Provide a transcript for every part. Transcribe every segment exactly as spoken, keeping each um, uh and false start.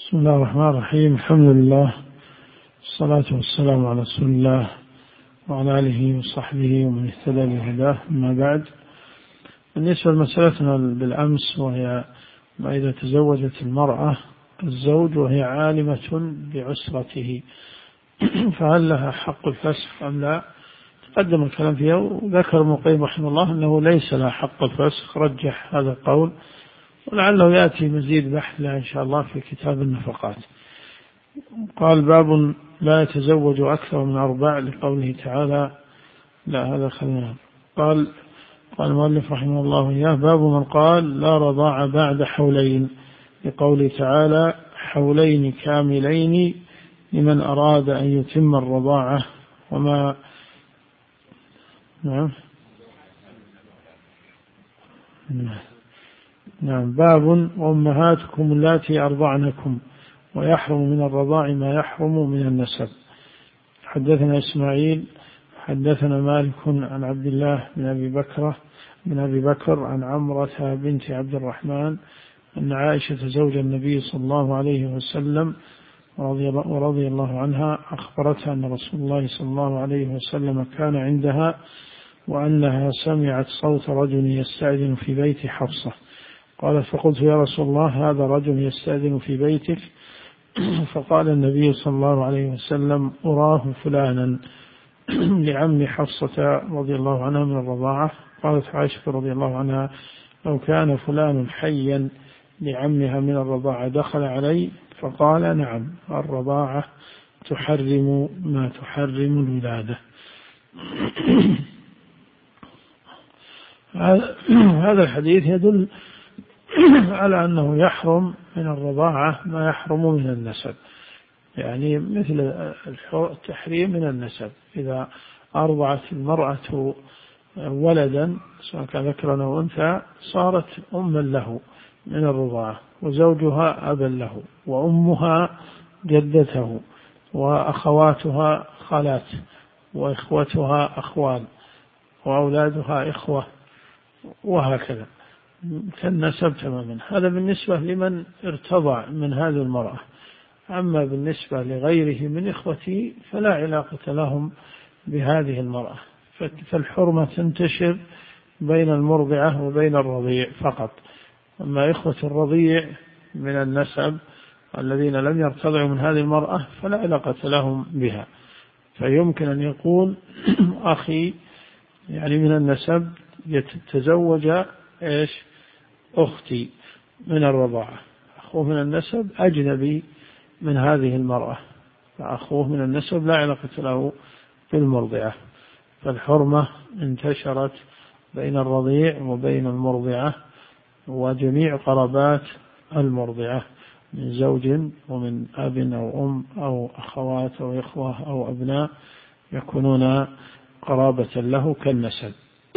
بسم الله الرحمن الرحيم. الحمد لله والصلاة والسلام على رسول الله وعلى آله وصحبه ومن اهتدى بهداه. أما بعد، بالنسبة لمسألتنا بالأمس وهي ما إذا تزوجت المرأة الزوج وهي عالمة بعسرته فهل لها حق الفسخ أم لا؟ تقدم الكلام فيها، وذكر ابن القيم رحمه الله أنه ليس لها حق الفسخ، رجح هذا القول، ولعله يأتي مزيد بحث إن شاء الله في كتاب النفقات. قال: باب لا يتزوج أكثر من أربع، لقوله تعالى. لا، هذا خلنا. قال قال المؤلف رحمه الله إياه: باب من قال لا رضاع بعد حولين، لقوله تعالى: حولين كاملين لمن أراد أن يتم الرضاعة. وما نعم نعم باب وأمهاتكم اللاتي أرضعنكم ويحرم من الرضاع ما يحرم من النسب. حدثنا إسماعيل حدثنا مالك عن عبد الله بن أبي بكر من أبي بكر عن عمرة بنت عبد الرحمن أن عائشة زوج النبي صلى الله عليه وسلم ورضي الله عنها أخبرتها أن رسول الله صلى الله عليه وسلم كان عندها، وأنها سمعت صوت رجل يستأذن في بيت حفصة. قالت: فقلت: يا رسول الله، هذا رجل يستأذن في بيتك. فقال النبي صلى الله عليه وسلم: أراه فلانا، لعم حفصة رضي الله عنها من الرضاعة. قالت عائشة رضي الله عنها: لو كان فلان حيا لعمها من الرضاعة دخل علي. فقال: نعم، الرضاعة تحرم ما تحرم الولادة. هذا الحديث يدل على أنه يحرم من الرضاعة ما يحرم من النسب، يعني مثل التحريم من النسب. إذا أرضعت المرأة ولدا سواء كان ذكرا أو أنثى صارت أما له من الرضاعة، وزوجها أبا له، وأمها جدته، وأخواتها خالات، وإخوتها أخوال، وأولادها إخوة، وهكذا كالنسب تماما. هذا بالنسبة لمن ارتضع من هذه المرأة. أما بالنسبة لغيره من إخوته فلا علاقة لهم بهذه المرأة، فالحرمة تنتشر بين المرضعة وبين الرضيع فقط. أما إخوة الرضيع من النسب الذين لم يرتضعوا من هذه المرأة فلا علاقة لهم بها. فيمكن أن يقول أخي يعني من النسب يتزوج إيش أختي من الرضاعة، أخوه من النسب أجنبي من هذه المرأة، فأخوه من النسب لا علاقة له بالمرضعة. فالحرمة انتشرت بين الرضيع وبين المرضعة وجميع قرابات المرضعة من زوج ومن أب أو أم أو أخوات أو إخوة أو أبناء يكونون قرابة له كالنسب.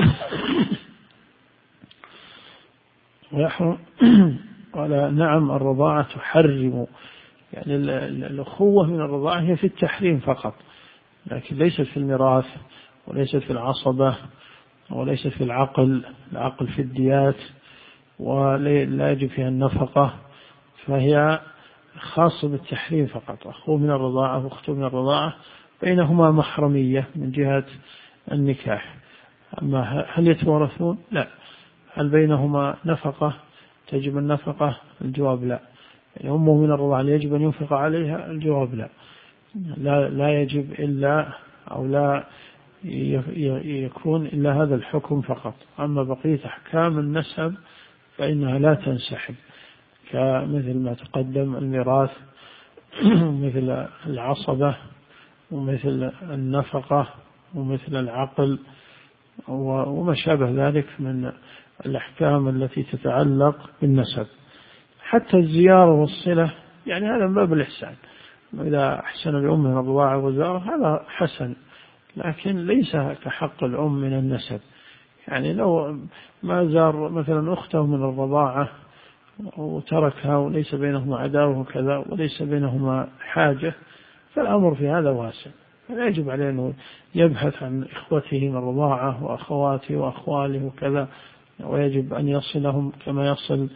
قال: نعم، الرضاعة تحرم، يعني الأخوة من الرضاعة هي في التحريم فقط، لكن ليست في الميراث، وليست في العصبة، وليست في العقل العقل في الديات، ولا يجب فيها النفقة، فهي خاصة بالتحريم فقط. أخوه من الرضاعة وأخته من الرضاعة بينهما محرمية من جهة النكاح. أما هل يتوارثون؟ لا. هل بينهما نفقة تجب النفقة؟ الجواب لا. يعني أمه من الرضاعة يجب أن ينفق عليها؟ الجواب لا. لا, لا يجب إلا أو لا يكون إلا هذا الحكم فقط. أما بقية أحكام النسب فإنها لا تنسحب، كمثل ما تقدم الميراث، مثل العصبة، ومثل النفقة، ومثل العقل، وما شابه ذلك من الأحكام التي تتعلق بالنسب. حتى الزيارة والصلة يعني هذا من باب الإحسان، إذا أحسن الأم من الرضاعة والزيارة هذا حسن، لكن ليس كحق الأم من النسب. يعني لو ما زار مثلا أخته من الرضاعة وتركها وليس بينهما عداوة وكذا وليس بينهما حاجة فالأمر في هذا واسع، فلا يجب عليه أنه يبحث عن إخوته من الرضاعة وأخواته وأخواله وكذا، ويجب أن يصلهم كما يصل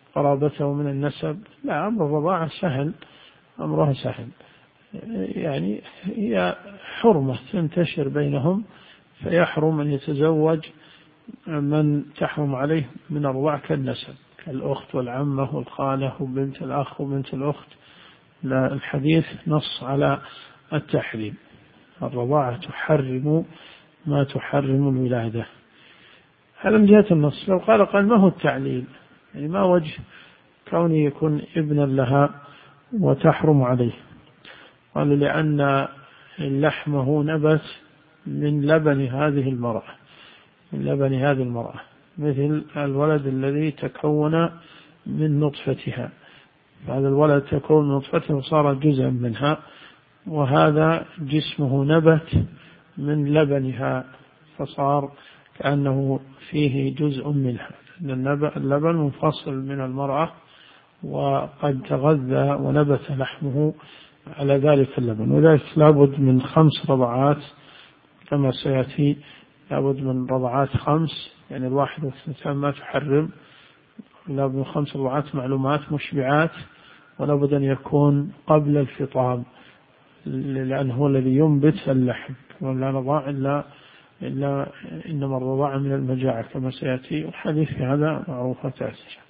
قرابته من النسب. لا، أمر الرضاعة سهل، أمرها سهل، يعني هي حرمة تنتشر بينهم، فيحرم أن يتزوج من تحرم عليه من الرضاعة كالنسب، كالأخت والعمة والخالة وبنت الأخ وبنت الأخت. لا، الحديث نص على التحريم، الرضاعة تحرم ما تحرم الولادة. هذا من جهة النص. لو قال قال ما هو التعليل، يعني ما وجه كونه يكون ابنا لها وتحرم عليه؟ قالوا لأن لحمه نبت من لبن هذه المرأة، من لبن هذه المرأة، مثل الولد الذي تكون من نطفتها، هذا الولد تكون من نطفتها وصار جزءا منها، وهذا جسمه نبت من لبنها فصار كأنه فيه جزء منها، اللبن منفصل من المرأة وقد تغذى ونبت لحمه على ذلك اللبن. وذلك لابد من خمس رضعات كما سيأتي، لابد من رضعات خمس، يعني الواحد والثنتان ما تحرم، لابد من خمس رضعات معلومات مشبعات، ولابد أن يكون قبل الفطام، لأنه هو الذي ينبت اللحم، ولا رضاع إلا إلا إنما الرضاعة من المجاعة كما سيأتي، والحديث في هذا معروفة تأسيا.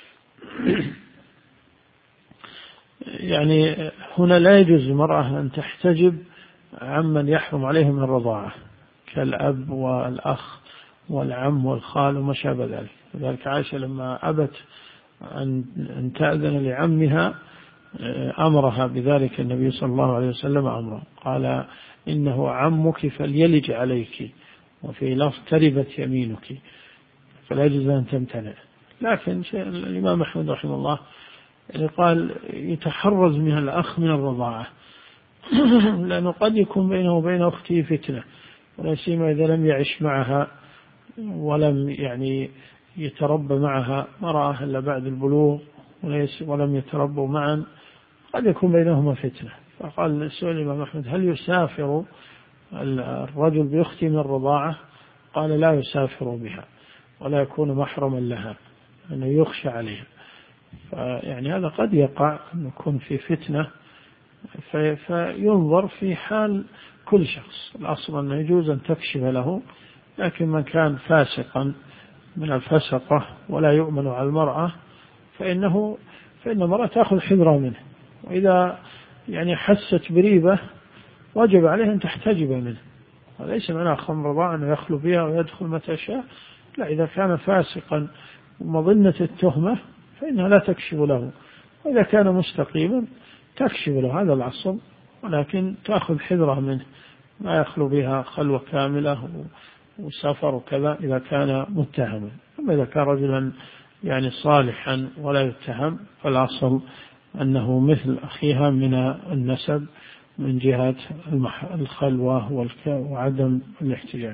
يعني هنا لا يجوز المرأة أن تحتجب عمن يحرم عليه من الرضاعة كالأب والأخ والعم والخال وما شابه ذلك. لذلك عائشة لما أبت أن تأذن لعمها أمرها بذلك النبي صلى الله عليه وسلم أمره، قال إنه عمك فليلج عليك، وفي لفظ تربت يمينك، فلا يجوز أن تمتنع. لكن الإمام أحمد رحمه الله يعني قال يتحرز من الأخ من الرضاعة لأنه قد يكون بينه وبين أخته فتنة، ولا سيما إذا لم يعش معها ولم يعني يتربى معها، ما رآها إلا بعد البلوغ ولم يتربوا معا، قد يكون بينهما فتنة. فقال السؤال الإمام أحمد هل يسافر الرجل بأخته من الرضاعة؟ قال لا يسافر بها ولا يكون محرما لها، أنه يخشى عليها. فيعني هذا قد يقع أن يكون في فتنة، فينظر في حال كل شخص. الأصل أنه يجوز أن تكشف له، لكن من كان فاسقا من الفسقة ولا يؤمن على المرأة فإنه فإن المرأة تأخذ حذرها منه، وإذا يعني حست بريبة وجب عليه أن تحتجب منه، وليس معنى خمر رضاعة أنه يخلو بها ويدخل متى شاء، لا، إذا كان فاسقا ومظنة التهمة فإنها لا تكشف له، وإذا كان مستقيما تكشف له، هذا العصب، ولكن تأخذ حذرها منه، ما يخلو بها خلوة كاملة وسفر وكذا إذا كان متهما. أما إذا كان رجلا يعني صالحا ولا يتهم فالأصل أنه مثل أخيها من النسب من جهة الخلوة وعدم الاحتجاج.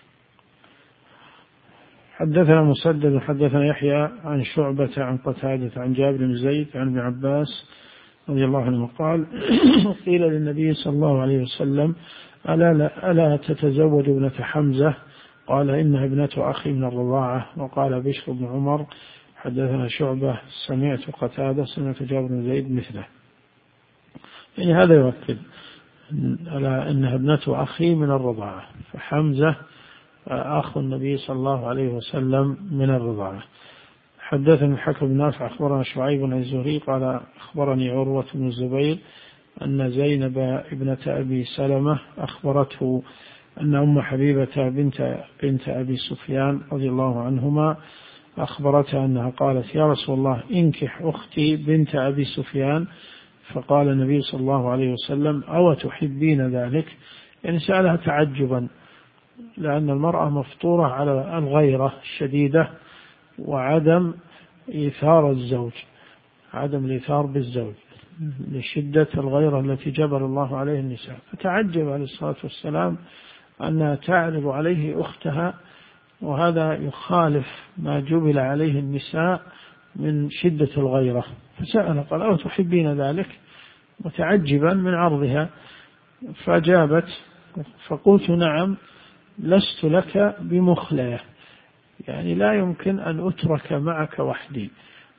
حدثنا مسدد حدثنا يحيى عن شعبة عن قتادة عن جابر بن زيد عن ابن عباس رضي الله عنه قال قيل للنبي صلى الله عليه وسلم ألا, ألا تتزوج ابنة حمزة؟ قال إنها ابنة أخي من الرضاعة. وقال بشر بن عمر حدثنا شعبة سمعت قتادة سمعت جابر بن زيد مثله. يعني هذا يؤكد على أنها ابنة أخي من الرضاعة، فحمزة أخو النبي صلى الله عليه وسلم من الرضاعة. حدثني الحكم بن نافع أخبرنا شعيب بن الزهري قال أخبرني عروة بن الزبير أن زينب ابنة أبي سلمة أخبرته أن أم حبيبة بنت, بنت أبي سفيان رضي الله عنهما أخبرتها أنها قالت يا رسول الله انكح أختي بنت أبي سفيان، فقال النبي صلى الله عليه وسلم أو تحبين ذلك؟ يعني سألها تعجبا، لأن المرأة مفطورة على الغيرة الشديدة وعدم إيثار الزوج، عدم الإيثار بالزوج لشدة الغيرة التي جبل الله عليه النساء. فتعجب عليه الصلاة والسلام أنها تعرض عليه أختها، وهذا يخالف ما جبل عليه النساء من شدة الغيرة. فسأل قال أو تحبين ذلك؟ متعجبا من عرضها. فأجابت فقلت نعم لست لك بمخلية، يعني لا يمكن أن أترك معك وحدي،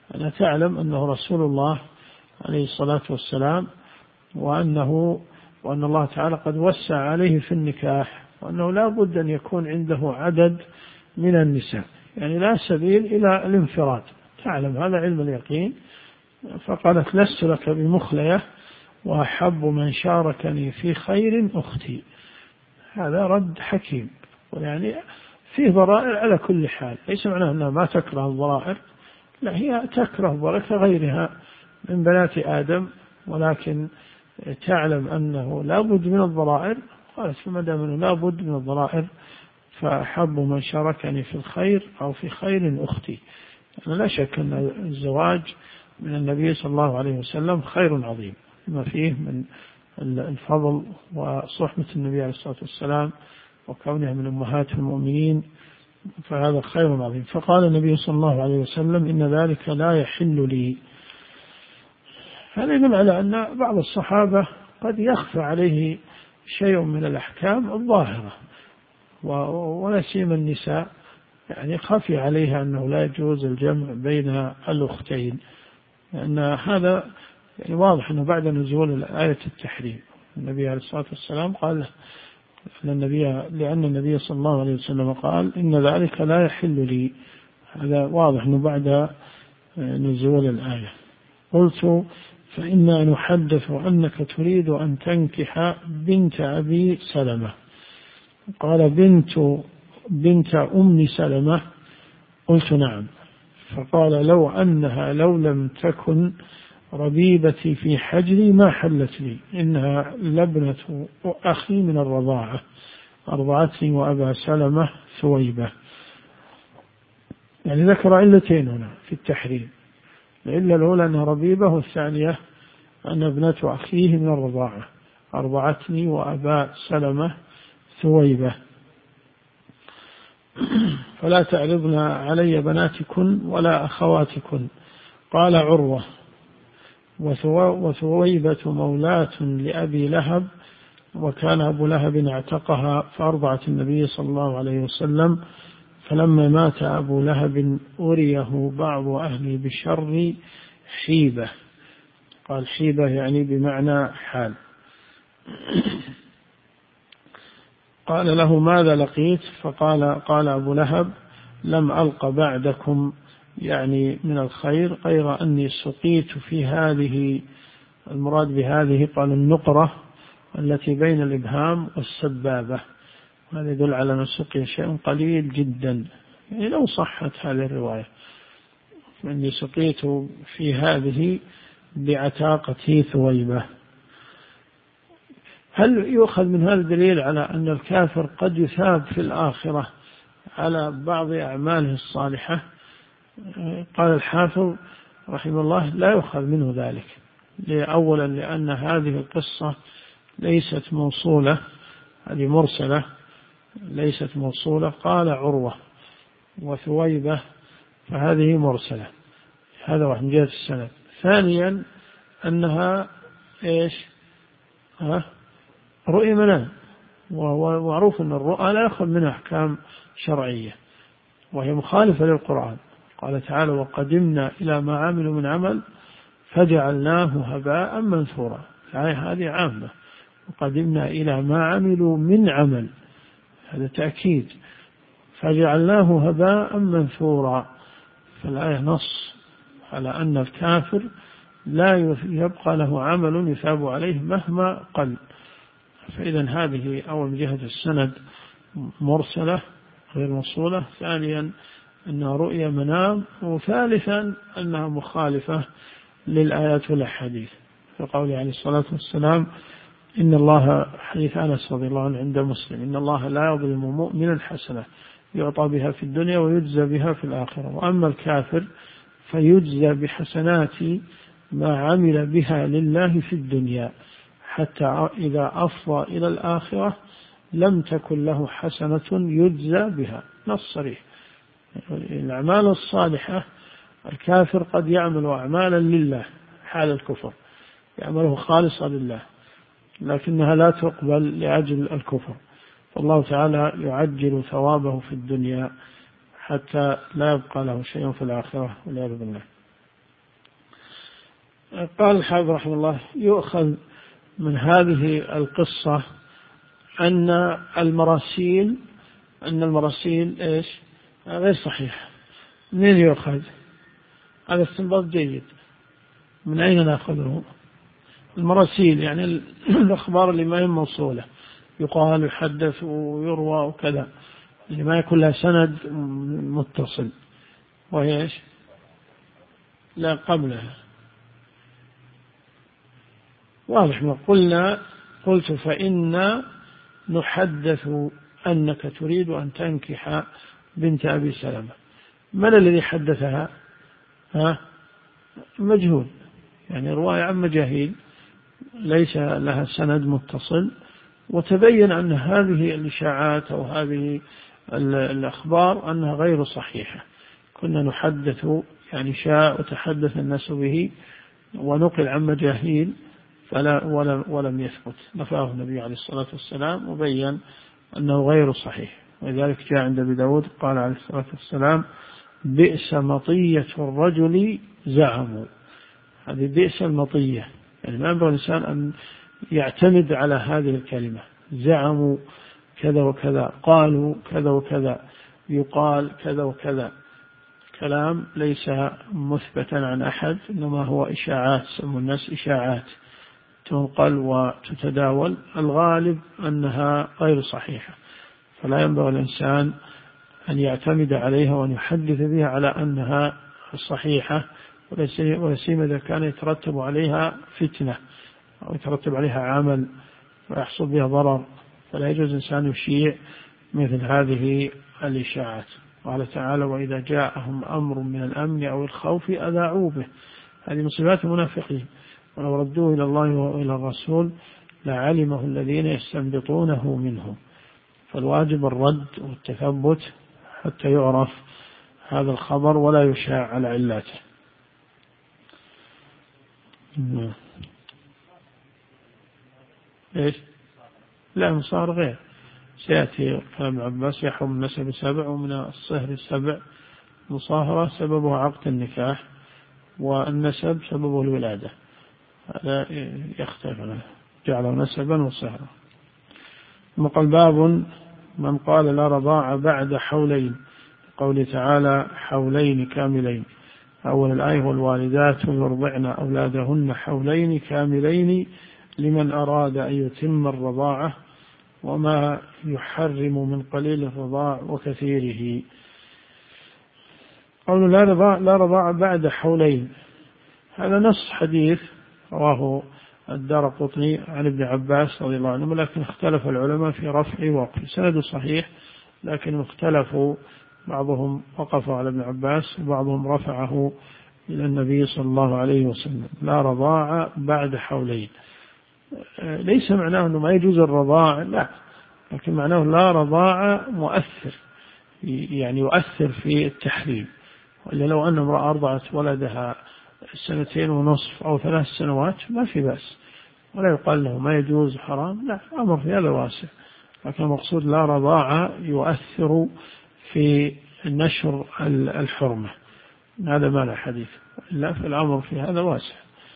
أنا تعلم أنه رسول الله عليه الصلاة والسلام، وأنه وأن الله تعالى قد وسع عليه في النكاح، وأنه لا بد أن يكون عنده عدد من النساء، يعني لا سبيل إلى الانفراد، تعلم هذا علم اليقين. فقالت لست لك بمخلية وأحب من شاركني في خير أختي. هذا رد حكيم، ويعني فيه ضرائر على كل حال، ليس معناه أنها ما تكره الضرائر، لا، هي تكره ضرائر غيرها من بنات آدم، ولكن تعلم أنه لا بد من الضرائر، قالت فما دام أنه لا بد من الضرائر فأحب من شاركني في الخير أو في خير أختي. يعني لا شك أن الزواج من النبي صلى الله عليه وسلم خير عظيم، ما فيه من الفضل وصحبة النبي عليه الصلاة والسلام وكونها من أمهات المؤمنين، فهذا خير عظيم. فقال النبي صلى الله عليه وسلم إن ذلك لا يحل لي. هذا يدل على أن بعض الصحابة قد يخفى عليه شيء من الأحكام الظاهرة، ولا سيما النساء، يعني خفي عليها أنه لا يجوز الجمع بين الأختين، لأن هذا يعني واضح أنه بعد نزول آية التحريم النبي عليه الصلاة والسلام قال أن النبي لأن النبي صلى الله عليه وسلم قال إن ذلك لا يحل لي. هذا واضح أنه بعد نزول الآية. قلت فإنا نحدث أنك تريد أن تنكح بنت أبي سلمة. قال بنت بنت أم سلمة. قلت نعم. فقال لو أنها لو لم تكن ربيبتي في حجري ما حلت لي، إنها لبنة أخي من الرضاعة، أرضعتني وأبا سلمة ثويبة. يعني ذكر علتين هنا في التحريم، العلة الأولى أنها ربيبة، والثانية أن ابنة أخيه من الرضاعة، أرضعتني وأبا سلمة ثويبة. فلا تعرضن علي بناتكن ولا أخواتكن. قال عروة وثويبة مولاة لأبي لهب، وكان أبو لهب اعتقها فأرضعت النبي صلى الله عليه وسلم، فلما مات أبو لهب أريه بعض أهلي بالشر حيبة. قال حيبة يعني بمعنى حال. قال له ماذا لقيت؟ فقال قال أبو لهب لم ألق بعدكم يعني من الخير غير أني سقيت في هذه، المراد بهذه قال النقرة التي بين الإبهام والسبابة، هذا يدل على أن سقي شيء قليل جدا، يعني لو صحت هذه الرواية أني سقيت في هذه بعتاقة ثويبة. هل يؤخذ من هذا الدليل على أن الكافر قد يثاب في الآخرة على بعض أعماله الصالحة؟ قال الحافظ رحمه الله لا يؤخذ منه ذلك، أولا لأن هذه القصة ليست موصولة، هذه مرسلة ليست موصولة. قال عروة وثويبة فهذه مرسلة، هذا واحد من جهة السند. ثانيا أنها إيش ها رؤيا منام، ومعروف أن الرؤى لا يأخذ منها أحكام شرعية، وهي مخالفة للقرآن. قال تعالى وقدمنا إلى ما عملوا من عمل فجعلناه هباء منثورا. الآية هذه عامة، وقدمنا إلى ما عملوا من عمل، هذا تأكيد، فجعلناه هباء منثورا. فالآية نص على أن الكافر لا يبقى له عمل يثاب عليه مهما قل. فإذا هذه أول من جهة السند مرسلة غير موصولة، ثانيا أنها رؤيا منام، وثالثا أنها مخالفة للآيات والأحاديث، في قوله عليه الصلاة والسلام إن الله، حديث أنس رضي الله عنه عند مسلم، إن الله لا يظلم مؤمنا حسنة يعطى بها في الدنيا ويجزى بها في الآخرة، وأما الكافر فيجزى بحسنات ما عمل بها لله في الدنيا، حتى إذا أفضى إلى الآخرة لم تكن له حسنة يجزى بها. نص صريح. الأعمال الصالحة الكافر قد يعمل أعمالا لله حال الكفر، يعمله خالصا لله، لكنها لا تقبل لأجل الكفر، فالله تعالى يعجل ثوابه في الدنيا حتى لا يبقى له شيء في الآخرة والعياذ بالله. قال الحافظ رحمه الله: يؤخذ من هذه القصة أن المراسيل أن المراسيل إيش غير صحيح. منين يؤخذ هذا استنباط جيد؟ من أين نأخذه؟ المراسيل يعني الأخبار اللي ما هي موصولة، يقال يحدث ويروى وكذا، اللي ما يكون لها سند متصل، وهي إيش؟ لا قبلها. واضح ما قلنا. قلت: فإن نحدث أنك تريد أن تنكح بنت أبي سلمة. من الذي حدثها؟ ها؟ مجهول، يعني رواية عن مجاهيل ليس لها سند متصل. وتبين أن هذه الإشاعات أو هذه الأخبار أنها غير صحيحة. كنا نحدث يعني شاء وتحدث الناس به ونقل عن مجاهيل فلا ولم, ولم يثبت، نفاه النبي عليه الصلاة والسلام وبين أنه غير صحيح. ولذلك جاء عند أبي داود قال عليه الصلاة والسلام: بئس مطية الرجل زعموا. هذه بئس المطية، يعني ما ينبغي الإنسان أن يعتمد على هذه الكلمة. زعموا كذا وكذا، قالوا كذا وكذا، يقال كذا وكذا، كلام ليس مثبتا عن أحد، إنما هو إشاعات، سموا الناس إشاعات تنقل وتتداول، الغالب أنها غير صحيحة. فلا ينبغي الإنسان أن يعتمد عليها وأن يحدث بها على أنها صحيحة، ولسيما إذا كان يترتب عليها فتنة أو يترتب عليها عمل ويحصل بها ضرر، فلا يجوز الإنسان يشيع مثل هذه الإشاعات. قال تعالى: وإذا جاءهم أمر من الأمن أو الخوف أذاعوا به. هذه من صفات المنافقين، ولو ردوه إلى الله وإلى الرسول لعلمه الذين يستنبطونه منهم. فالواجب الرد والتثبت حتى يعرف هذا الخبر ولا يشاع على علاته. إيش؟ لا، مصار غير سيأتي كلام عباس: يحرم النسب سبع ومن الصهر سبع. مصاهرة سببه عقد النكاح، والنسب سببه الولادة، هذا يختلف عنه، جعله نسبا وصهرا. ثم قال: باب من قال لا رضاع بعد حولين، قوله تعالى: حولين كاملين. أول الآية: والوالدات يرضعن أولادهن حولين كاملين لمن أراد أن يتم الرضاعة، وما يحرم من قليل الرضاع وكثيره. قول لا رضاع لا رضاع بعد حولين، هذا نص حديث رواه الدارقطني عن ابن عباس رضي الله عنه، لكن اختلف العلماء في رفع وقف. سند صحيح، لكن اختلفوا، بعضهم وقف على ابن عباس وبعضهم رفعه إلى النبي صلى الله عليه وسلم. لا رضاع بعد حولين ليس معناه أنه ما يجوز الرضاع، لا، لكن معناه لا رضاع مؤثر، يعني يؤثر في التحريم. وإلا لو أن امرأة أرضعت ولدها سنتين ونصف أو ثلاث سنوات ما في بأس، ولا يقال له ما يجوز حرام، لا، أمر في هذا واسع. لكن المقصود لا رضاع يؤثر في نشر الحرمة، هذا ما له حديث، إلا في الأمر في هذا واسع.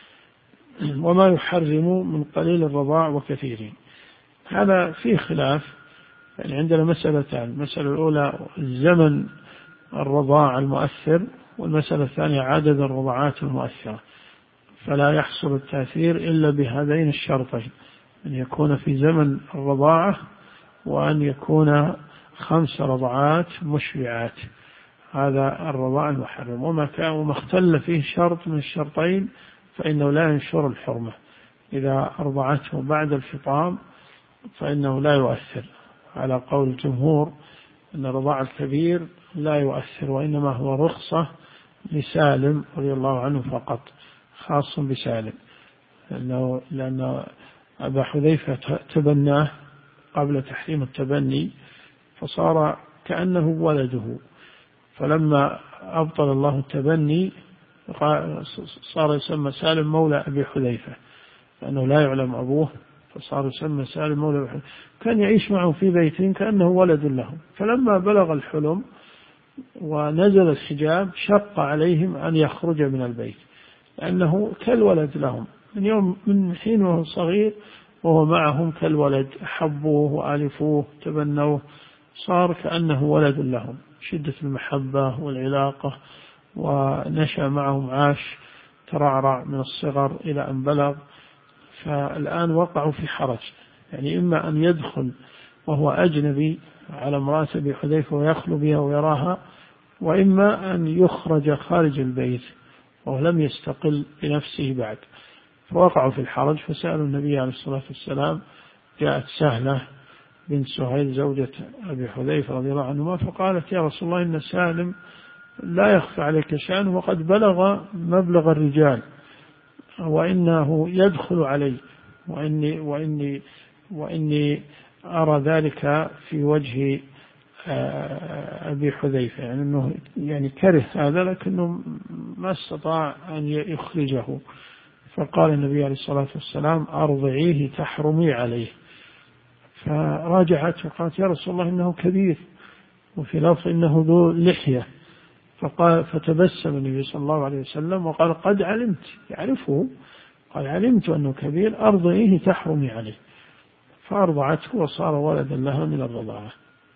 وما يحرم من قليل الرضاع وكثيره، هذا فيه خلاف. يعني عندنا مسألتان: المسألة الأولى زمن الرضاع المؤثر، والمسألة الثانية عدد الرضعات المؤثرة. فلا يحصل التأثير إلا بهذين الشرطين: أن يكون في زمن الرضاعة، وأن يكون خمس رضعات مشبعات، هذا الرضاع المحرم. وما كان وما اختل فيه شرط من الشرطين فإنه لا ينشر الحرمة. إذا أرضعته بعد الفطام فإنه لا يؤثر، على قول الجمهور أن الرضاع الكبير لا يؤثر، وإنما هو رخصة لسالم رضي الله عنه فقط، خاص بسالم، لأنه لأن أبا حذيفة تبناه قبل تحريم التبني، فصار كأنه ولده. فلما أبطل الله التبني صار يسمى سالم مولى أبي حذيفة، لأنه لا يعلم أبوه، فصار يسمى سالم مولى أبي حذيفة. كان يعيش معه في بيت كأنه ولد له. فلما بلغ الحلم ونزل الحجاب شق عليهم أن يخرج من البيت، لأنه كالولد لهم من يوم من حين وهو صغير وهو معهم كالولد، أحبوه وآلفوه تبنوه، صار كأنه ولد لهم، شدة المحبة والعلاقة، ونشأ معهم، عاش ترعرع من الصغر إلى أن بلغ. فالآن وقعوا في حرج، يعني إما أن يدخل وهو أجنبي على امرأة أبي حذيفة ويخلو بها ويراها، وإما أن يخرج خارج البيت وهو لم يستقل بنفسه بعد. فوقعوا في الحرج فسألوا النبي عليه الصلاة والسلام. جاءت سهلة بنت سهيل زوجة أبي حذيفة رضي الله عنهما فقالت: يا رسول الله إن سالم لا يخفى عليك شأنه وقد بلغ مبلغ الرجال، وإنه يدخل علي، وإني, وإني, وإني أرى ذلك في وجه أبي حذيفة، يعني أنه يعني كره هذا لكنه ما استطاع أن يخرجه. فقال النبي عليه الصلاة والسلام: أرضعيه تحرمي عليه. فراجعت وقالت: يا رسول الله إنه كبير، وفي لفظ إنه ذو لحية. فقال فتبسم النبي صلى الله عليه وسلم وقال: قد علمت، يعرفه، قال: علمت أنه كبير، أرضعيه تحرمي عليه. فأرضعته وصار ولدا لها من الرضاعة.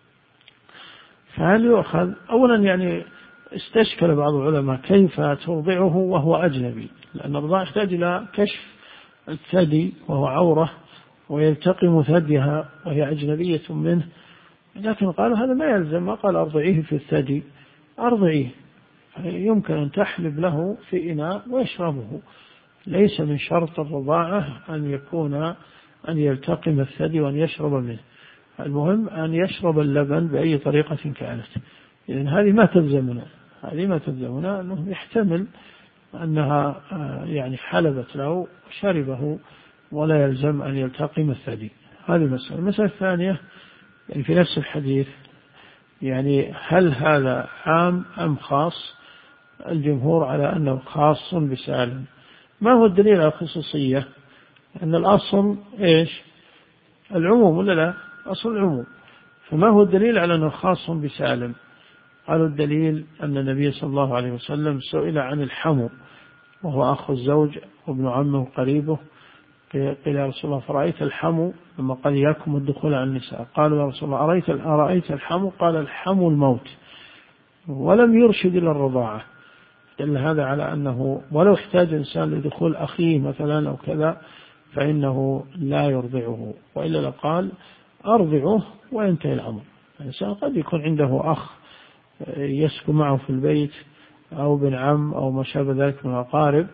فهل يؤخذ؟ أولا يعني استشكل بعض العلماء كيف ترضعه وهو أجنبي، لأن الرضاعة يحتاج إلى كشف الثدي وهو عورة، ويلتقم ثديها وهي أجنبية منه. لكن قالوا هذا ما يلزم، ما قال أرضعيه في الثدي، أرضعيه يمكن أن تحلب له في إناء ويشربه، ليس من شرط الرضاعة أن يكون أن يلتقم الثدي وأن يشرب منه، المهم أن يشرب اللبن بأي طريقة كانت. إذن هذه ما تلزمنا، هذه ما تلزمنا، أنه يحتمل أنها يعني حلبت له وشربه ولا يلزم أن يلتقم الثدي. هذه المسألة. المسألة الثانية يعني في نفس الحديث، يعني هل هذا عام أم خاص؟ الجمهور على أنه خاص بسالم. ما هو الدليل على الخصوصية؟ أن الأصل إيش؟ العموم ولا لا؟ أصل العموم. فما هو الدليل على أنه خاص بسالم؟ قالوا الدليل أن النبي صلى الله عليه وسلم سئل عن الحمو، وهو أخو الزوج وابن عمه وقريبه، قيل يا رسول الله فرأيت الحمو؟ لما قال إياكم الدخول على النساء، قالوا يا رسول الله أرأيت, أرأيت الحمو؟ قال الحمو الموت، ولم يرشد إلى الرضاعة. دل هذا على أنه ولو احتاج إنسان لدخول أخيه مثلا أو كذا فإنه لا يرضعه، وإلا لقال أرضعه وينتهي الأمر. الإنسان قد يكون عنده أخ يسكن معه في البيت أو بن عم أو ما شابه ذلك من الأقارب،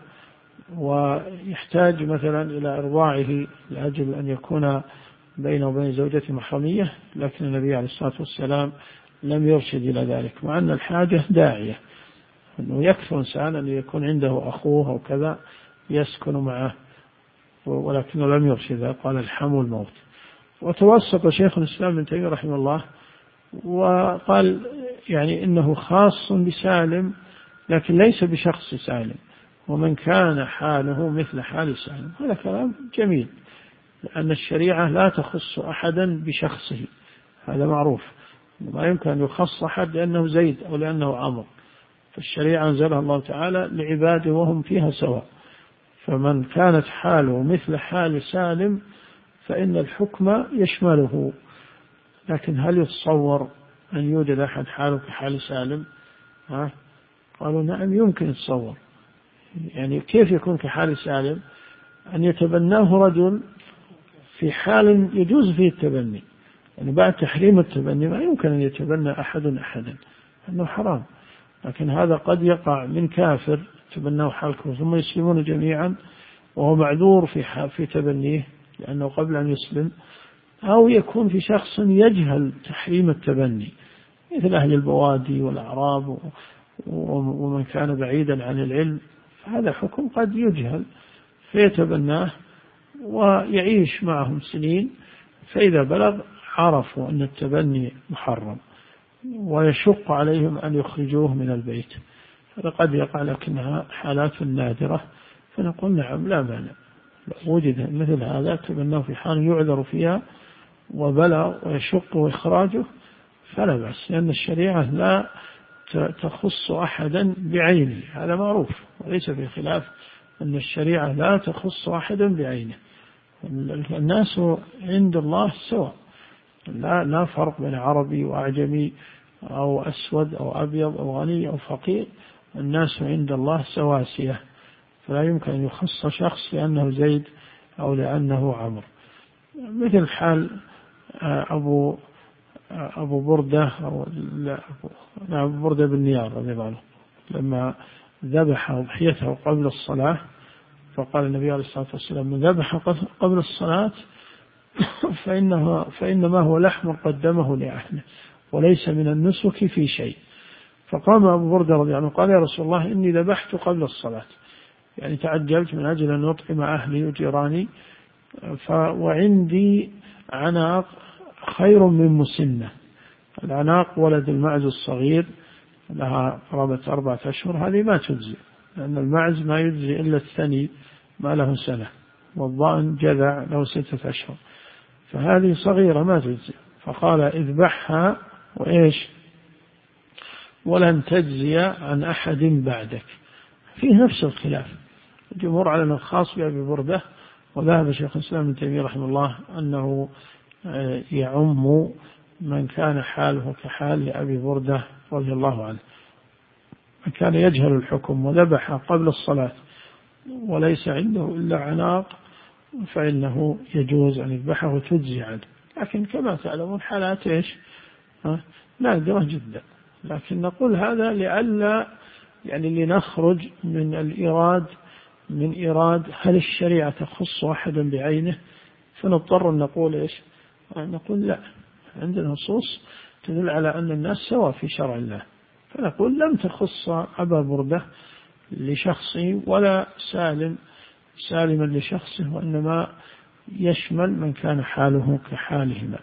ويحتاج مثلا إلى إرضاعه لأجل أن يكون بينه وبين زوجته محرمية، لكن النبي عليه الصلاة والسلام لم يرشد إلى ذلك، مع أن الحاجة داعية، أنه يكفي إنسان أن يكون عنده أخوه أو كذا يسكن معه، ولكنه لم يرشد، قال الحمو الموت. وتوسط شيخ الإسلام ابن تيمية رحمه الله وقال يعني إنه خاص بسالم لكن ليس بشخص سالم، ومن كان حاله مثل حال سالم. هذا كلام جميل، لأن الشريعة لا تخص أحدا بشخصه، هذا معروف، ما يمكن أن يخص أحد لأنه زيد أو لأنه عمرو، فالشريعة أنزلها الله تعالى لعباده وهم فيها سواء. فمن كانت حاله مثل حال سالم فإن الحكم يشمله. لكن هل يتصور أن يوجد أحد حاله كحال سالم؟ ها؟ قالوا نعم يمكن يتصور. يعني كيف يكون كحال سالم؟ أن يتبناه رجل في حال يجوز فيه التبني، يعني بعد تحريم التبني ما يمكن أن يتبنى أحد أحدا، أنه حرام. لكن هذا قد يقع من كافر تبناه حال كفر ثم يسلمون جميعا وهو معذور في في تبنيه لأنه قبل أن يسلم، أو يكون في شخص يجهل تحريم التبني مثل أهل البوادي والأعراب ومن كان بعيدا عن العلم، هذا حكم قد يجهل فيتبناه ويعيش معهم سنين، فإذا بلغ عرفوا أن التبني محرم ويشق عليهم أن يخرجوه من البيت. فقد يقع لكنها حالات نادرة، فنقول نعم لا مانع، وجد مثل هذا تبناه في حال يعذر فيها وبلغ ويشق إخراجه فلا بأس، لأن الشريعة لا تخص أحدا بعينه، هذا معروف وليس في خلاف أن الشريعة لا تخص واحدا بعينه. الناس عند الله سواء، لا لا فرق بين عربي وأعجمي أو أسود أو أبيض أو غني أو فقير. الناس عند الله سواسية، فلا يمكن أن يخص شخص لأنه زيد أو لأنه عمرو. مثل حال أبو أبو بردة أو لا أبو بردة بن نيار رضي الله عنه لما ذبح أضحيته قبل الصلاة، فقال النبي عليه الصلاة والسلام: من ذبح قبل الصلاة فإنه فإنما هو لحم قدمه لأهله وليس من النسك في شيء. فقام أبو بردة رضي الله عنه قال: يا رسول الله، إني ذبحت قبل الصلاة، يعني تعجلت من أجل أن أطعم أهلي وجيراني، وعندي عناق خير من مسنة. العناق ولد المعز الصغير لها قرابة أربعة أشهر، هذه ما تجزي، لأن المعز ما يجزي إلا الثني ما له سنة، والضأن جذع له ستة أشهر، فهذه صغيرة ما تجزي. فقال: اذبحها وإيش ولن تجزي عن أحد بعدك. فيه نفس الخلاف، الجمهور على أنه خاص بأبي بردة، وذهب شيخ الإسلام ابن تيمية رحمه الله أنه يعم من كان حاله كحال أبي بردة رضي الله عنه، من كان يجهل الحكم وذبح قبل الصلاة وليس عنده إلا عناق فإنه يجوز أن يذبحه وتجزي عنه. لكن كما تعلمون حالات إيش نادرة جدا، لكن نقول هذا لئلا يعني لنخرج من الإيراد من إيراد هل الشريعة تخص واحدا بعينه، فنضطر أن نقول إيش نقول لا، عندنا نصوص تدل على أن الناس سواء في شرع الله، فنقول لم تخص أبا بردة لشخصه ولا سالم سالما لشخصه، وإنما يشمل من كان حاله كحالهما.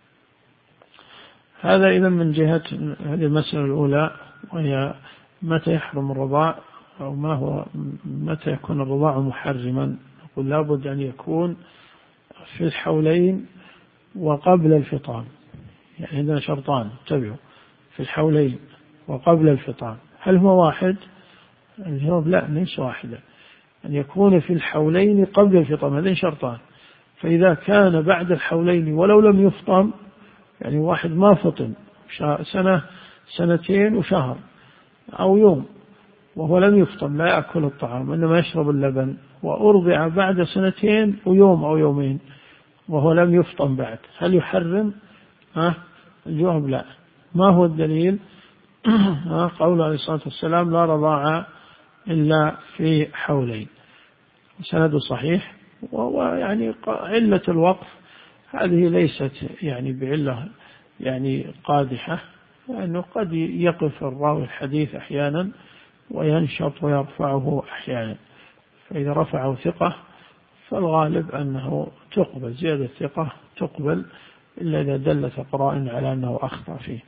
هذا إذا من جهة هذه المسألة الأولى، وهي متى يحرم الرضاع أو ما هو متى يكون الرضاع محرما. نقول لابد أن يكون في الحولين وقبل الفطام، يعني عندنا شرطان انتبهوا، في الحولين وقبل الفطام. هل هو واحد؟ الجواب لا، ليس واحدا، أن يكون في الحولين قبل الفطام، هذين شرطان. فإذا كان بعد الحولين ولو لم يفطم، يعني واحد ما فطم سنة سنتين وشهر أو يوم وهو لم يفطم لا يأكل الطعام إنما يشرب اللبن، وأرضع بعد سنتين ويوم أو يومين وهو لم يفطم بعد، هل يحرم؟ ها؟ الجواب لا. ما هو الدليل؟ قول عليه الصلاة والسلام: لا رضاعة إلا في حولين، سند صحيح. ويعني علة الوقف هذه ليست يعني بعلة يعني قادحة، لأنه قد يقف الراوي الحديث أحيانا وينشط ويرفعه أحيانا، فإذا رفعه ثقة فالغالب أنه تقبل، زيادة ثقة تقبل إلا إذا دلت قرائن على أنه أخطأ فيه.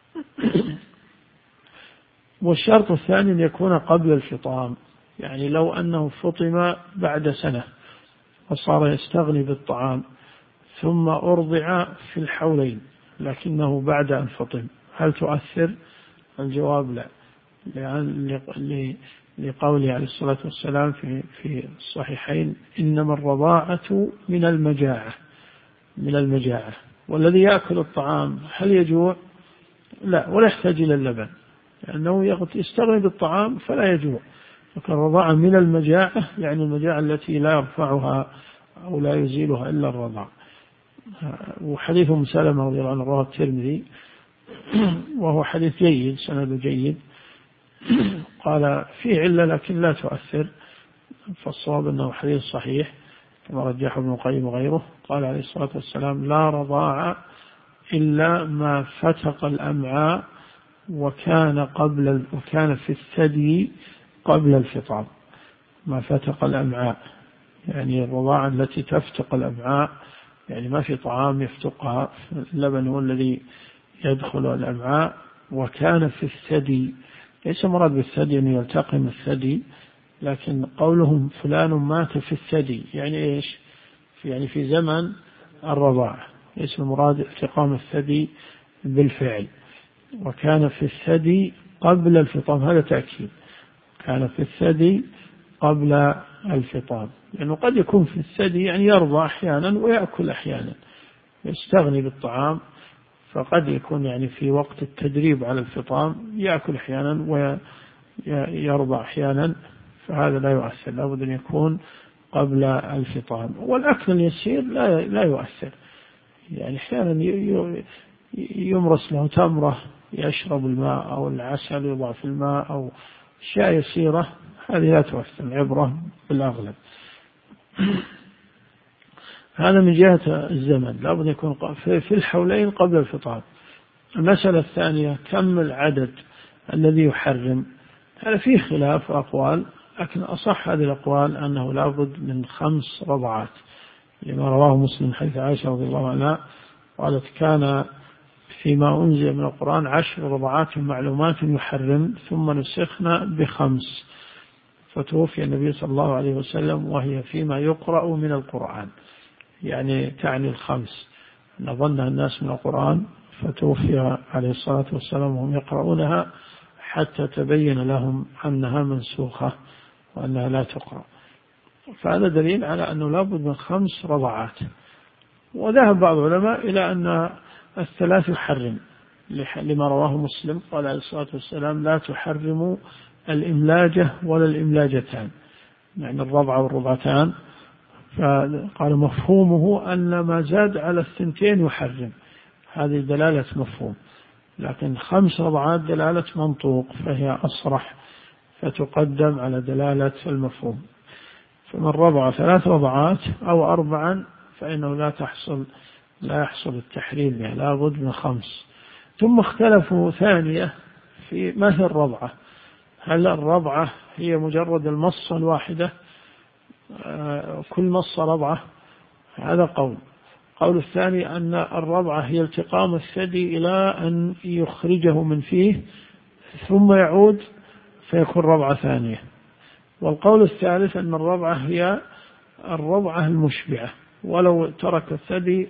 والشرط الثاني أن يكون قبل الفطام، يعني لو أنه فطم بعد سنة وصار يستغني بالطعام ثم أرضع في الحولين لكنه بعد أن فطم، هل تؤثر؟ الجواب لا، لقوله عليه الصلاة والسلام في في الصحيحين: إنما الرضاعة من المجاعة من المجاعة والذي يأكل الطعام هل يجوع؟ لا، ولا يحتاج إلى اللبن لأنه يستغني بالطعام فلا يجوع. فالرضاعة من المجاعة يعني المجاعة التي لا يرفعها أو لا يزيلها إلا الرضاع. وحديث أم سلمة رضي الله عنه رواه الترمذي وهو حديث جيد سند جيد، قال في علة لكن لا تؤثر، فالصواب أنه حديث صحيح كما رجحه ابن القيم وغيره. قال عليه الصلاة والسلام: لا رضاعة إلا ما فتق الأمعاء وكان قبل وكان في الثدي قبل الفطام. ما فتق الأمعاء يعني الرضاعة التي تفتق الأمعاء، يعني ما في طعام يفتقها، اللبن هو الذي يدخل الأمعاء. وكان في الثدي، ليس مراد بالثدي أن يلتقم الثدي، لكن قولهم فلان مات في الثدي يعني إيش؟ يعني في زمن الرضاعة، ليس المراد التقام الثدي بالفعل. وكان في الثدي قبل الفطام، هذا تأكيد، كان في الثدي قبل الفطام، لأنه قد يكون في الثدي يعني يرضى أحيانا ويأكل أحيانا، يستغني بالطعام، فقد يكون يعني في وقت التدريب على الفطام يأكل أحيانا ويرضى أحيانا، فهذا لا يؤثر، لابد أن يكون قبل الفطام. والأكل اليسير لا لا يؤثر، يعني أحيانا يمرس له تمرة يشرب الماء أو العسل يضع في الماء أو أشياء يسيرة، هذه لا تؤثر، العبرة بالأغلب. هذا من جهة الزمن، لابد يكون في الحولين قبل الفطام. المسألة الثانية كم العدد الذي يحرم؟ هذا فيه خلاف أقوال، لكن أصح هذه الأقوال أنه لابد من خمس رضعات، لما رواه مسلم حديث عائشة رضي الله عنها قالت كان فيما أنزل من القرآن عشر رضعات معلومات يحرم ثم نسخنا بخمس، فتوفي النبي صلى الله عليه وسلم وهي فيما يقرأ من القرآن، يعني تعني الخمس، نظنها الناس من القرآن، فتوفي عليه الصلاة والسلام وهم يقرؤونها حتى تبين لهم أنها منسوخة وأنها لا تقرأ. فهذا دليل على أنه لابد من خمس رضعات. وذهب بعض العلماء إلى أن الثلاث يحرم، لما رواه مسلم قال عليه الصلاة والسلام لا تحرم الإملاجة ولا الإملاجتان، يعني الرضعة والرضعتان، فقال مفهومه أن ما زاد على الثنتين يحرم، هذه دلالة مفهوم، لكن خمس رضعات دلالة منطوق فهي أصرح، فتقدم على دلالة المفهوم. فمن رضع ثلاث رضعات أو أربعا فإنه لا تحصل لا يحصل التحريم بها، لا بد من خمس. ثم اختلفوا ثانية في ما هي الرضعة، هل الرضعة هي مجرد المصة الواحدة كل مصة رضعة؟ هذا قول. قول الثاني أن الرضعة هي التقام الثدي إلى أن يخرجه من فيه ثم يعود فيكون رضعة ثانية. والقول الثالث أن الرضعة هي الرضعة المشبعة ولو ترك الثدي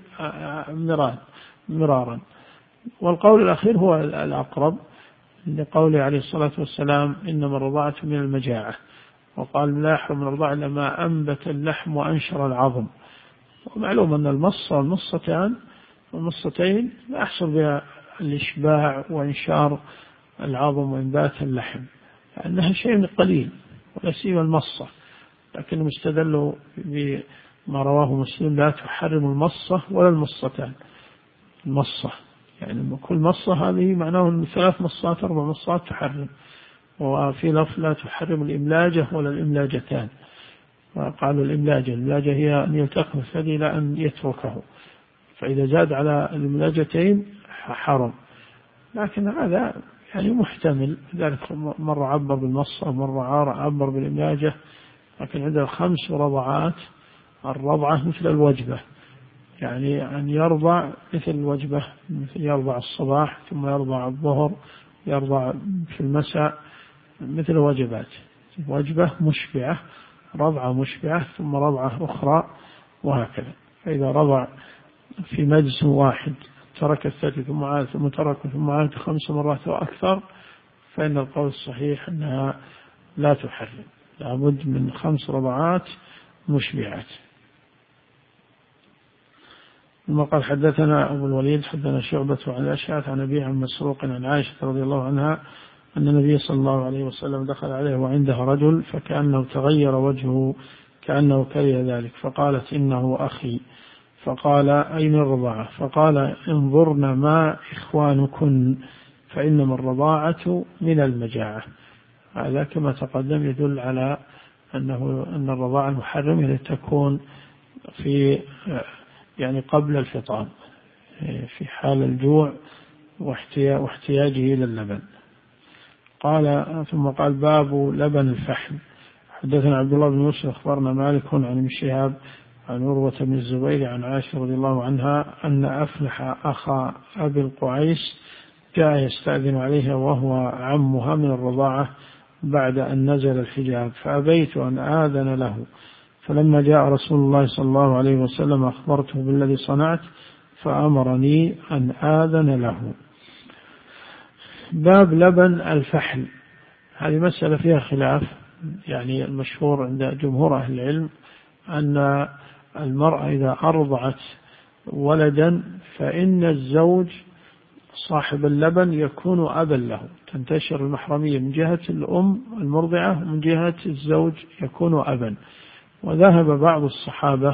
مرارا. والقول الأخير هو الأقرب لقوله عليه الصلاة والسلام إنما الرضاعة من المجاعة، وقال لا يحرم الرضاعة إلا ما أنبت اللحم وأنشر العظم. ومعلوم أن المصة والمصتان والمصتين لا يحصل بها الإشباع وإنشار العظم وإنبات اللحم، لأنها شيء قليل ولا سيما المصة. لكن استدلوا بما رواه مسلم لا تحرم المصة ولا المصتان، المصة يعني كل مصة هذه معناه أن ثلاث مصات أربع مصات تحرم. وفي لفظ لا تحرم الإملاجة ولا الإملاجتان، وقالوا الإملاجة الإملاجة هي أن يلتقم الثدي لا أن يتركه، فإذا زاد على الإملاجتين حرم. لكن هذا يعني محتمل، ذلك مرة عبر بالمصة مرة عبر بالإملاجة. لكن عند الخمس رضعات الرضعة مثل الوجبة، يعني أن يرضع مثل الوجبة، مثل يرضع الصباح ثم يرضع الظهر يرضع في المساء، مثل وجبات، وجبة مشبعة رضعة مشبعة ثم رضعة أخرى وهكذا. فإذا رضع في مجلس واحد ترك الثدي ثم عاد ثم ترك ثم عاد خمس مرات وأكثر فإن القول الصحيح أنها لا تحرم، لابد من خمس رضعات مشبعات. ثم قال حدثنا أبو الوليد حدثنا شعبة عن الأشعث عن أبي عن مسروق عن عائشة رضي الله عنها أن النبي صلى الله عليه وسلم دخل عليه وعنده رجل فكأنه تغير وجهه كأنه كره ذلك، فقالت إنه أخي، فقال أين الرضاعة؟ فقال انظرن ما إخوانكن فإنما الرضاعة من المجاعة. هذا كما تقدم يدل على أنه أن الرضاعة المحرمة تكون في يعني قبل الفطام في حال الجوع واحتياجه إلى اللبن. قال ثم قال باب لبن الفحم. حدثنا عبد الله بن يوسف أخبرنا مالك عن ابن شهاب عن عروة بن الزبير عن عائشة رضي الله عنها أن أفلح أخا أبي القعيس جاء يستأذن عليها وهو عمها من الرضاعة بعد أن نزل الحجاب، فأبيت أن آذن له، فلما جاء رسول الله صلى الله عليه وسلم أخبرته بالذي صنعت فأمرني أن آذن له. باب لبن الفحل، هذه مسألة فيها خلاف يعني المشهور عند جمهور أهل العلم أن المرأة إذا أرضعت ولدا فإن الزوج صاحب اللبن يكون أبا له، تنتشر المحرمية من جهة الأم المرضعة ومن جهة الزوج يكون أبا. وذهب بعض الصحابة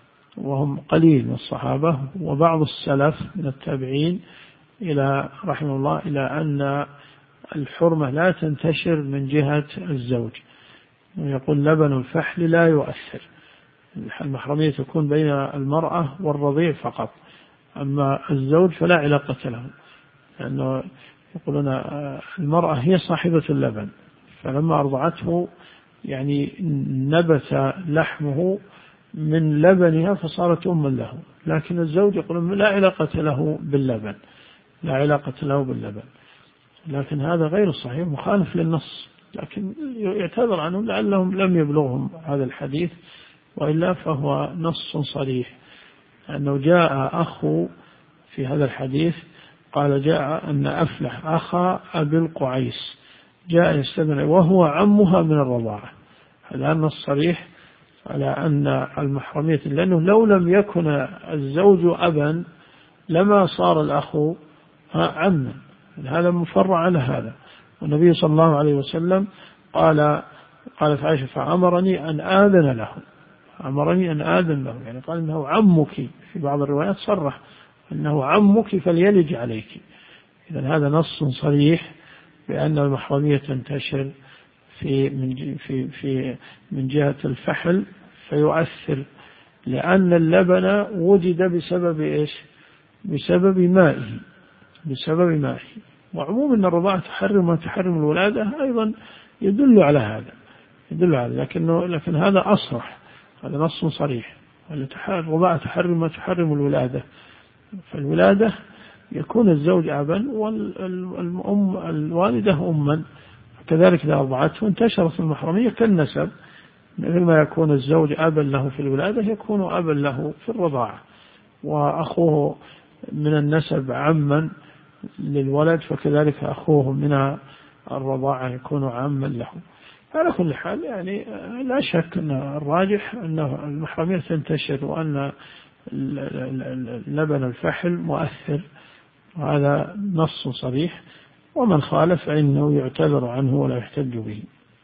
وهم قليل من الصحابة وبعض السلف من التابعين إلى رحمه الله إلى أن الحرمة لا تنتشر من جهة الزوج، يقول لبن الفحل لا يؤثر، المحرمية تكون بين المرأة والرضيع فقط، أما الزوج فلا علاقة له، لأنه يقولون المرأة هي صاحبة اللبن، فلما أرضعته يعني نبت لحمه من لبنها فصارت أما له، لكن الزوج يقول لا علاقة له باللبن، لا علاقة له باللبن. لكن هذا غير صحيح مخالف للنص، لكن يعتذر عنهم لعلهم لم يبلغهم هذا الحديث، وإلا فهو نص صريح أنه جاء أخو في هذا الحديث قال جاء أن أفلح أخا أبي القعيس جاء يستدعي وهو عمها من الرضاعة، هذا النص صريح على أن المحرمية، لأنه لو لم يكن الزوج أبا لما صار الأخ عما، هذا مفرع على هذا. والنبي صلى الله عليه وسلم قال قالت عائشة فأمرني أن آذن له، أمرني أن آذن له، يعني قال إنه عمك، في بعض الروايات صرح أنه عمك فليلج عليك. إذن هذا نص صريح بأن المحرمية تنتشر في من في في من جهة الفحل فيؤثر، لأن اللبن وجد بسبب إيش؟ بسبب مائه، بسبب مائه. وعموم أن الرضاعة تحرم وتحرم الولادة أيضا يدل على هذا، يدل على، لكنه لكن هذا أصرح، هذا نص صريح، الرضاعة تحرم وتحرم الولادة، فالولادة يكون الزوج أبا والأم الوالدة أما، كذلك إذا أرضعته انتشرت المحرمية كالنسب، مثل ما يكون الزوج أبا له في الولادة يكون أبا له في الرضاعة، وأخوه من النسب عما للولد فكذلك أخوه من الرضاعة يكون عما له. على كل حال يعني لا شك أن الراجح أن المحرمية تنتشر وأن لبن الفحل مؤثر، وهذا نص صريح، ومن خالف فإنه يعتذر عنه ولا يحتج به.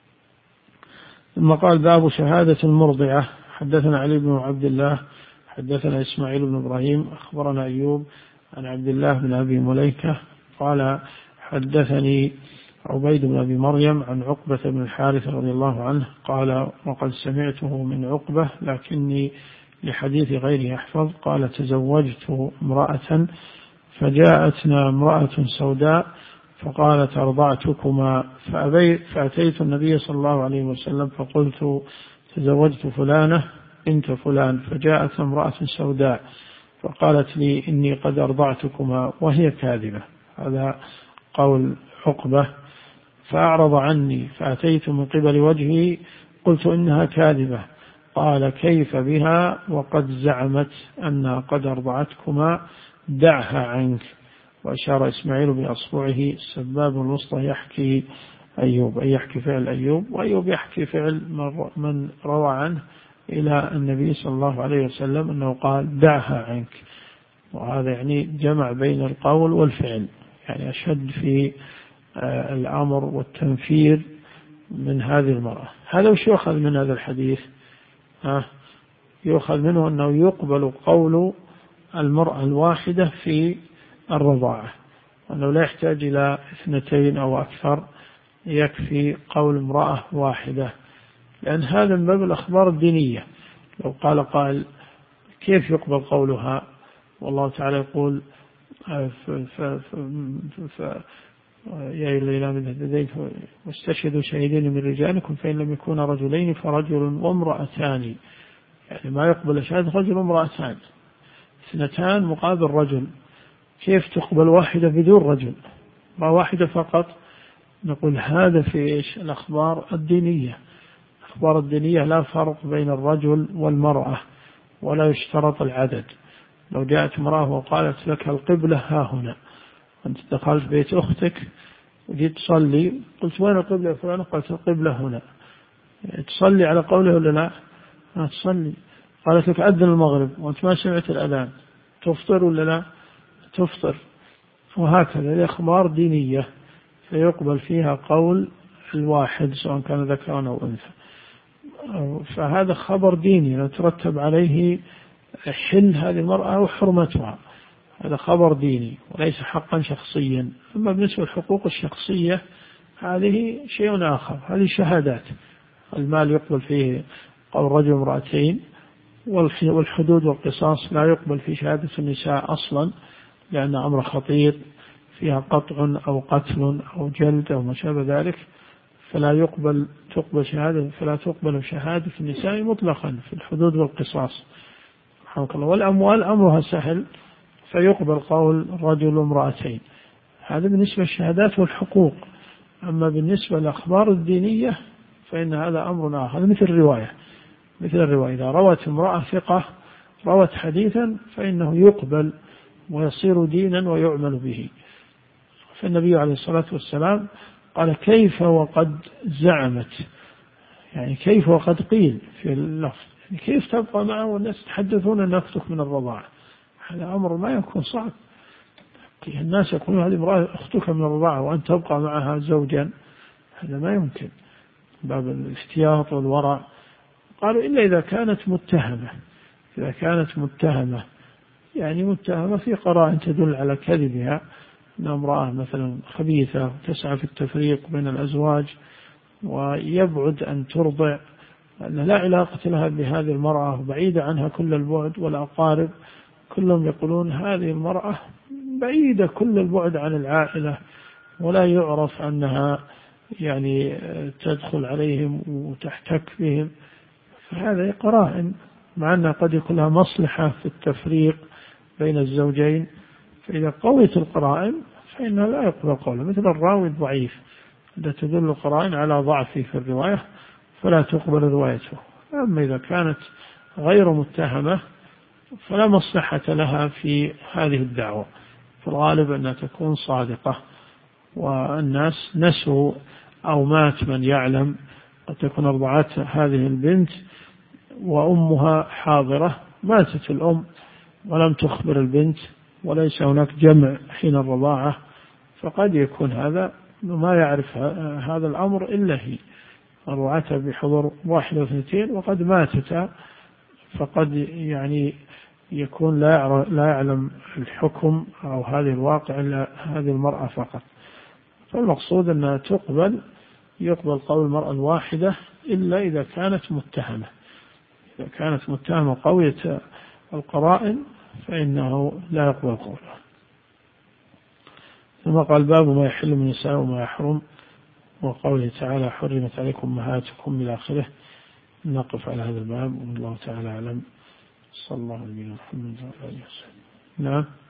ثم قال باب شهادة المرضعة. حدثنا علي بن عبد الله حدثنا إسماعيل بن إبراهيم أخبرنا أيوب عن عبد الله بن أبي مليكة قال حدثني عبيد بن أبي مريم عن عقبة بن الحارث رضي الله عنه قال وقد سمعته من عقبة لكني لحديث غيره أحفظ قال تزوجت امرأة فجاءتنا امرأة سوداء فقالت أرضعتكما فأتيت النبي صلى الله عليه وسلم فقلت تزوجت فلانة بنت فلان فجاءت امرأة سوداء فقالت لي إني قد أرضعتكما وهي كاذبة. هذا قول عقبة. فأعرض عني فأتيت من قبل وجهي قلت إنها كاذبة قال كيف بها وقد زعمت أنها قد أرضعتكما دعها عنك. وأشار إسماعيل بأصبعه السباب الوسطى يحكي أيوب أي يحكي فعل أيوب، وأيوب يحكي فعل من روى عنه إلى النبي صلى الله عليه وسلم أنه قال دعها عنك، وهذا يعني جمع بين القول والفعل، يعني أشد في الأمر والتنفير من هذه المرأة. هذا وش يؤخذ من هذا الحديث؟ ها يؤخذ منه أنه يقبل قول المرأة الواحدة في الرضاعة، وأنه لا يحتاج إلى اثنتين أو أكثر، يكفي قول امرأة واحدة، لأن هذا من باب الأخبار الدينية. لو قال قائل كيف يقبل قولها والله تعالى يقول ف ف ف ف يا أيها الذين آمنوا واستشهدوا شهيدين من رجالكم فإن لم يكونا رجلين فرجل وامرأتان، يعني ما يقبل شهادة رجل وامرأتان، اثنتان مقابل رجل، كيف تقبل واحدة بدون رجل ما واحدة فقط؟ نقول هذا في إيش؟ الأخبار الدينية. الأخبار الدينية لا فرق بين الرجل والمرأة ولا يشترط العدد. لو جاءت امرأة وقالت لك القبلة ها هنا، أنت دخلت بيت أختك وجيت تصلي قلت وين القبلة يا فلان؟ قالت القبلة هنا، تصلي على قوله ولا لا؟ ما تصلي. قالت لك أذن المغرب وأنت ما سمعت الأذان، تفطر ولا لا؟ تفطر. وهكذا الأخبار دينية فيقبل فيها قول الواحد سواء كان ذكرا أو أنثى. فهذا خبر ديني يترتب عليه حل هذه المرأة وحرمتها، هذا خبر ديني وليس حقا شخصيا. أما بالنسبة للحقوق الشخصية هذه شيء آخر، هذه شهادات. المال يقبل فيه قول رجل امرأتين، والحدود والقصاص لا يقبل في شهادة النساء أصلا لأن أمر خطير فيها قطع أو قتل أو جلد أو ما شابه ذلك، فلا يقبل تقبل شهادة فلا تقبل شهادة النساء مطلقا في الحدود والقصاص. والأموال أمرها سهل فيقبل قول رجل امرأتين. هذا بالنسبة للشهادات والحقوق. أما بالنسبة للأخبار الدينية فإن هذا أمر آخر، مثل الرواية مثل الرواية إذا روت امرأة ثقة روت حديثا فإنه يقبل ويصير دينا ويعمل به. فالنبي عليه الصلاة والسلام قال كيف وقد زعمت، يعني كيف وقد قيل في اللفظ، يعني كيف تبقى معه والناس يتحدثون أن أختك من الرضاعة؟ هذا أمر ما يكون صعب. الناس يقولون هذه امرأة أختك من الرضاعة وأن تبقى معها زوجا، هذا ما يمكن. باب الاحتياط والورع. قالوا إلا إذا كانت متهمة، إذا كانت متهمة يعني متهمة في قرائن تدل على كذبها، أن امرأة مثلا خبيثة تسعى في التفريق بين الأزواج ويبعد أن ترضع، أن لا علاقة لها بهذه المرأة بعيدة عنها كل البعد، والأقارب كلهم يقولون هذه المرأة بعيدة كل البعد عن العائلة ولا يعرف أنها يعني تدخل عليهم وتحتك بهم، فهذا قرائن مع أنها قد يكون لها مصلحة في التفريق بين الزوجين. فإذا قويت القرائن فإنها لا يقبل قوله، مثل الراوي الضعيف إذا تدل القرائن على ضعفه في الرواية فلا تقبل روايته. أما إذا كانت غير متهمة فلا مصلحة لها في هذه الدعوة، في الغالب أنها تكون صادقة والناس نسوا أو مات من يعلم، قد تكون أرضعت هذه البنت وأمها حاضرة، ماتت الأم ولم تخبر البنت وليس هناك جمع حين الرضاعة، فقد يكون هذا ما يعرف هذا الأمر إلا هي، أرضعتها بحضور واحد واثنتين وقد ماتتا، فقد يعني يكون لا يعلم الحكم أو هذه الواقع إلا هذه المرأة فقط. فالمقصود أنها تقبل يقبل قول المرأة الواحدة إلا إذا كانت متهمة، إذا كانت متهمة قوية القرائن فإنه لا يقبل قولها. ثم قال باب ما يحل من النساء وما يحرم، وقوله تعالى حرمت عليكم أمهاتكم إلى آخره. نقف على هذا الباب والله تعالى أعلم. صلى الله عليه وسلم. نعم.